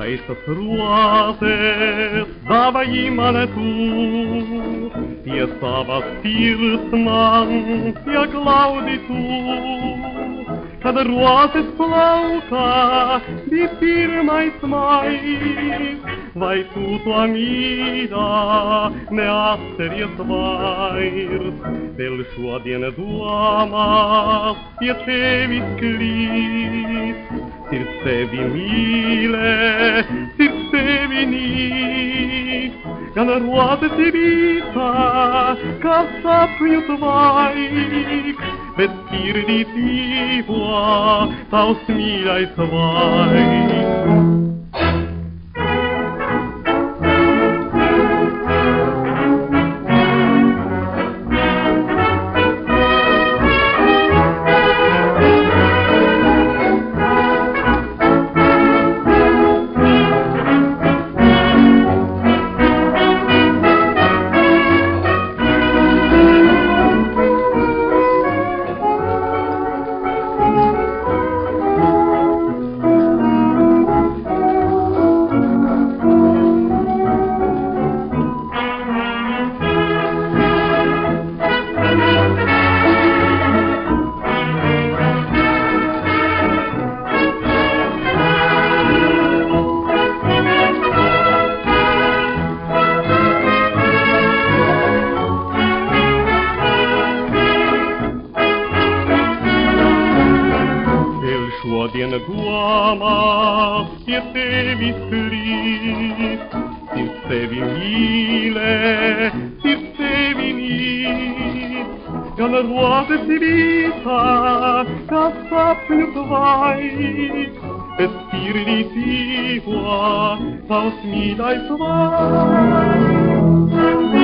Queste fruate dava-i mane tu, tie stava stirsman, tie glaudi tu, kad roate splauta di firmais mais, vai tu tua mira, ne asteries vairs, del šodien domās, piecevi sklis, sirds tevi mīlē, sirds tevi nīk, gan rote tivītā, kā sapņu tvaiks, bet sirdī dzīvo tavs mīļais vaigs. Šodien domās pie tevis krīt, sirds tevi mīlē, sirds tevi nīc, gan rote tivītā, kā sapņu tvaiks, bet sirdī dzīvo tavs mīļais vaigs.